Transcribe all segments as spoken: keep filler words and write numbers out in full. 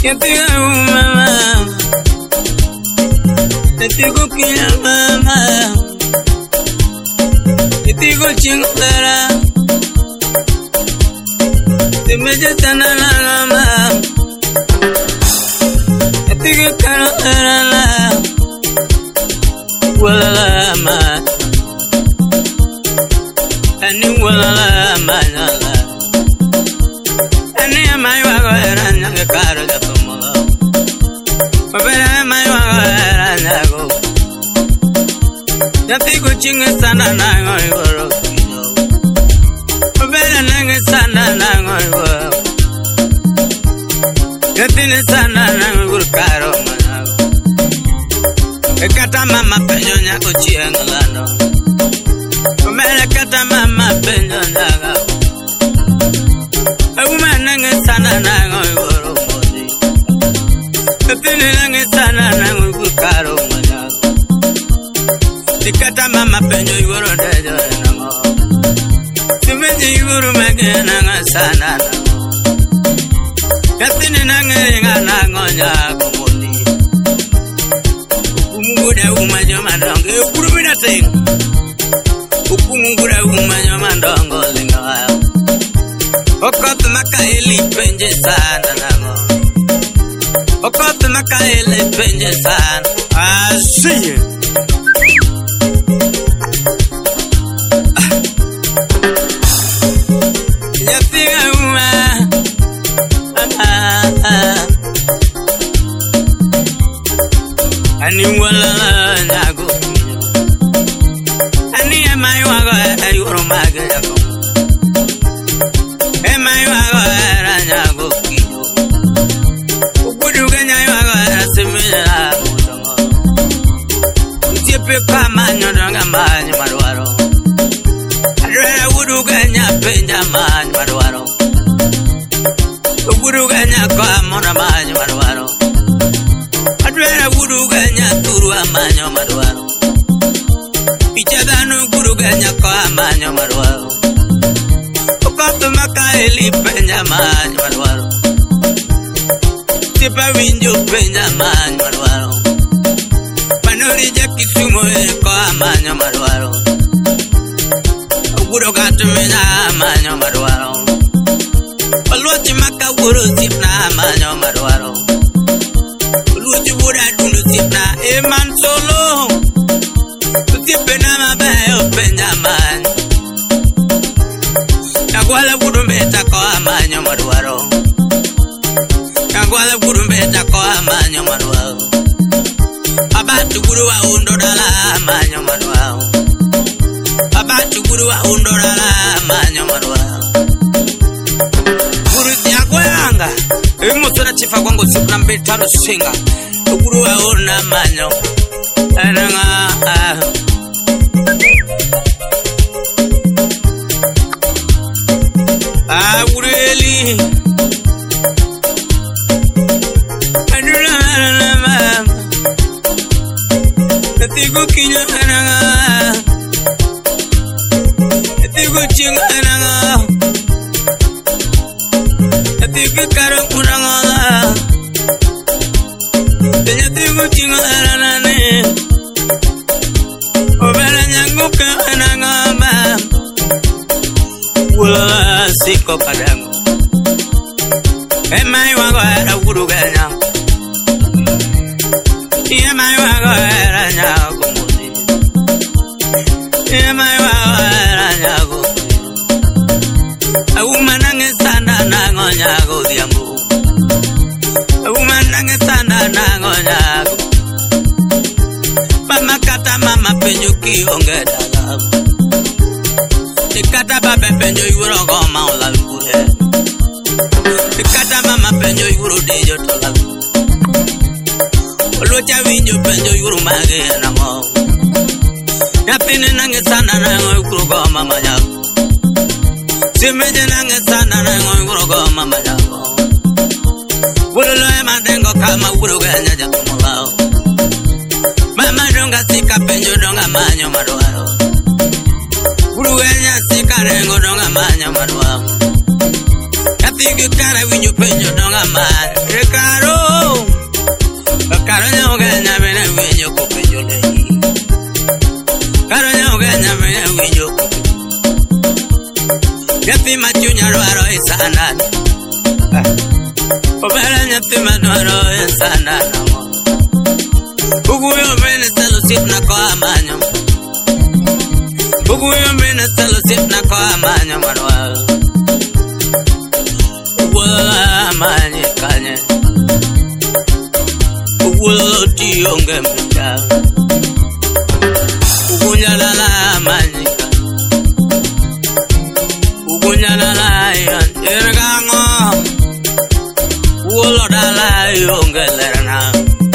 Ketiga mama, ketiga kina mama, ketiga cingkara, semeja tanah mama, ketiga karala, walama, ani walama nala, ani amai wagaran yang karo jatuh. Babera mai wagara nago Yati kucing sana nangoi goro Babera nang sana nangoi goro Yati ne sana nangoi goro karo manago Kata mama penyo nyako chiang lano Babera kata mama penyo nyako Aguma nang sana nangoi goro Tine nange sana nangu kukaro manago Dikata mama penyo yoro dejo nango Tumeji yoro mage nanga sana nango Katine nange nga nango nyago moni Ukumugude umanyo mandongo Ukuru mina ting Ukumugude umanyo mandongo zinga Okotu maka ili penje sana nango Okotu makaele penje san Asiye Nyatiga uma Ani wala nyago Ani emai wago ayuro mage yako Emai wago era nyago Manyo donga manyo marwaro Adwera wudu ganya penja manyo marwaro Wudu ganya kwa mona manyo marwaro Adwera wudu ganya turua manyo marwaro Pichadanu wudu ganya kwa manyo marwaro Okoto makaeli penja manyo marwaro Tipa winjo penja manyo marwaro Panori kisumo ko amanyo marwaro Uguro gatumina amanyo marwaro Oluoti maka uguro sipna amanyo marwaro Oluoti wura dundu sipna eman solo Tutipena mabayo penja amanyo Nagwala gurumbeta ko amanyo marwaro Nagwala gurumbeta ko amanyo marwaro Abatu guru wa undo dala manyo manwao Abatu guru wa undo dala manyo manwao Guru tiagwa yanga Imo sura chifa kwangu sipna mbetano singa Guru wa una manyo Enanga Ah guru eli Adula mama Etigo kinyo ananga Etigo ching ananga Etigo karo kuranga Etigo ching ananga Obera nyanguka ananga ma Wula siko kadango Emai wango era uru ganya Emai wango era nyago muzi Emai wango era nyago Aumanange sana nango nyago diambu Aumanange sana nango nyago Mama kata mama penyo ki onge dalam Kata baba penyo yuro goma ola lukure Kata mama penyo yuro dejo tola Olocha winyo penyo yuro mage nango Yapine nange sana nango yuro goma manyago Simeje nange sana nango yuro goma manyago Wulolo ema dengo kama wuro ganya jakumulao Mama donga sika penyo donga manyo maruaro Uruenya sikarengo donga manya marwa Kapigi kara winyo penyo donga manya Rekaro sana Obera nyati manoro sana Uguyo mene salo sip na kwa amanyo Uguyo mene salo sip na kwa amanyo marwa Uguyo amanyi kanye Uguyo tiyonge mita Ugunya lala amanyi Ugunya lala yon irgango Uguyo lala yonge lerna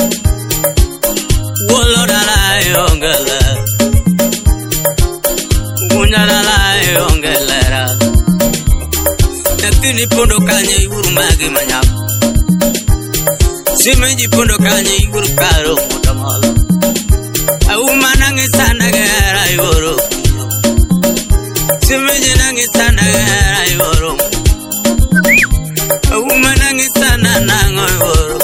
Uguyo lala yonge lerna Ugunya lala yonge lerna Natini pondo kanye iguru magi manyap Simenji pondo kanye iguru karo mutamalo Au manangi sana gara iguru Simenji nangi sana gara iguru Au manangi sana nango iguru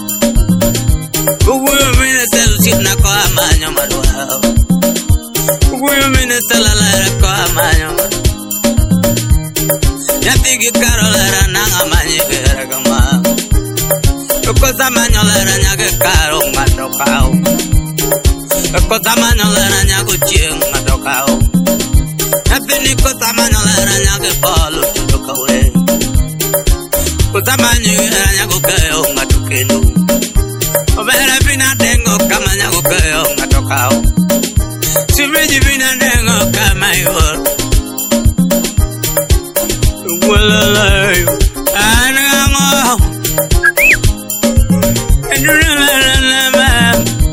Uguyo mine selu sipna kwa amanyo madwa Uguyo mine salalera kwa amanyo madwa Nyatigi karolera nanga manyi vera gama Kosa manyolera nyage karo matokao Kosa manyolera nyago chieng matokao Napini kosa manyolera nyage polo tutokaule Kosa manyolera nyago keo matukenu Obera pina dengo kama nyago keo matokao Siviji pina dengo kama yor Walalayo Anango Endurama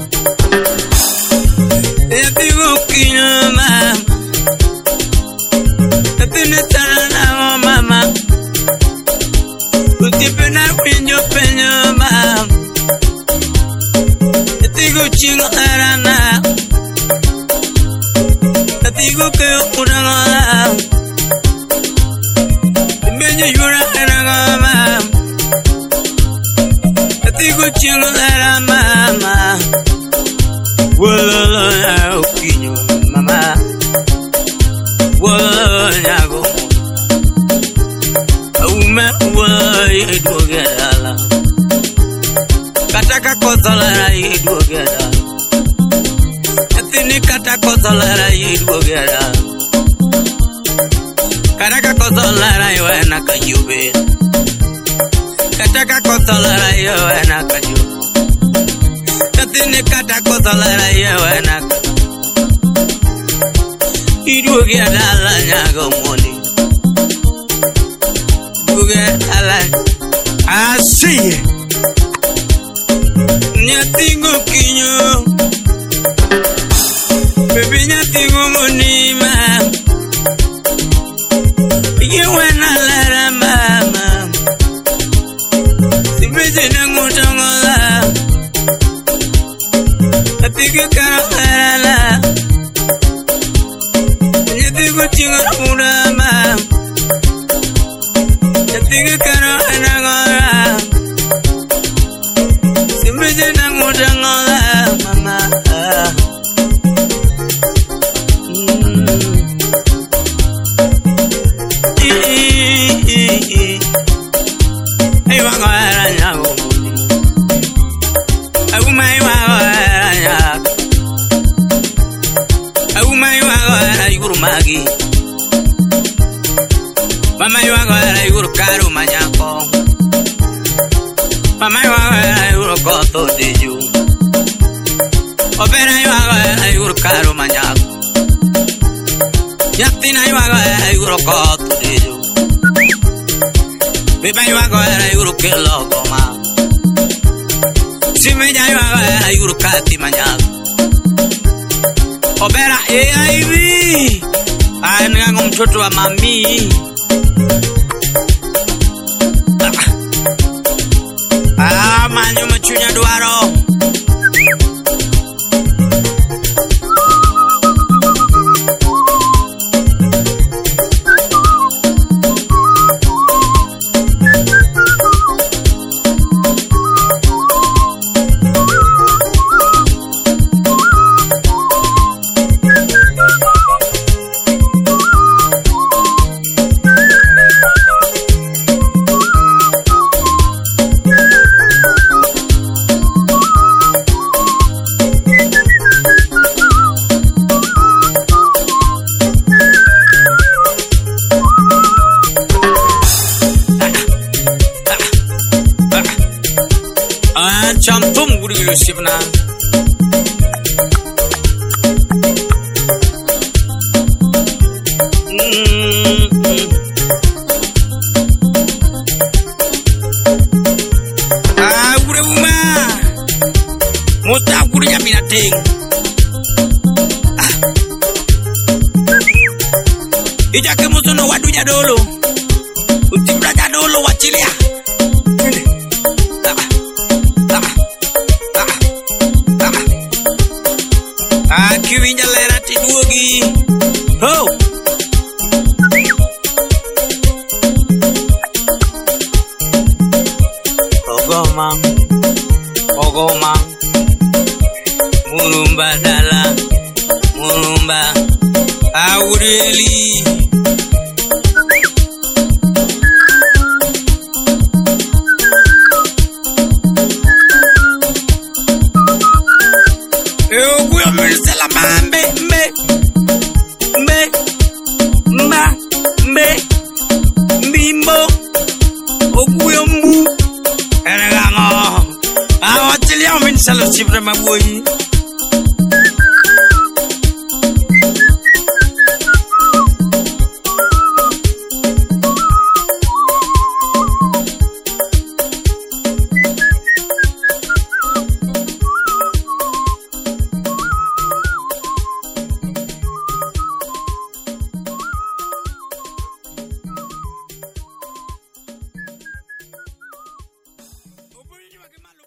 Yatigo kino mama Yatine sana mama Utipena pinyo penyo mama Yatigo chingo arana Yatigo keo unangola Benyo yura arana Yatigo chingo arana mama Wala ya ukinyo mama Wala ya go Aume wala idwogedala Kataka kotolara idwogedala Atini kata kotolara idwogedala Kataka kotolara iwena kajube Kataka kotolara iwena kajube Tine kata kotolara yewe naka Iduge adala nyago moni Iduge ala Asi Nyatingo kinyo Baby nyatingo moni ma Yewe nalara mama Sibeze nangutangola Yatigo karala Yatigo chingar urama Yatigo karala Simbeje nangutangola mama Ay wangara nyago Ay umay wangara nyago Ay umay wangara iguru magi Mama wangara iguru karu manyako Mama wangara iguru koto deju Opera wangara iguru karu manyako Yaktina wangara iguru koto deju Beba wangara iguru kelo goma Simeja wangara iguru kati manyako Obera A I V Ay ngango mtoto wa mami Ah manyo machunya duaro fellowship na. Ah, ure uma. Mota ure ya minating. Ija ke musono wadunya dolo. Utibraja dolo wachilia. Kiwinja lera tiduogi. Ho. Ogoma. Ogoma. Murumba dala. Murumba. Aureli. La mambe me me ma me bimbo oguyombu erango awatilia min salo sibre maboyi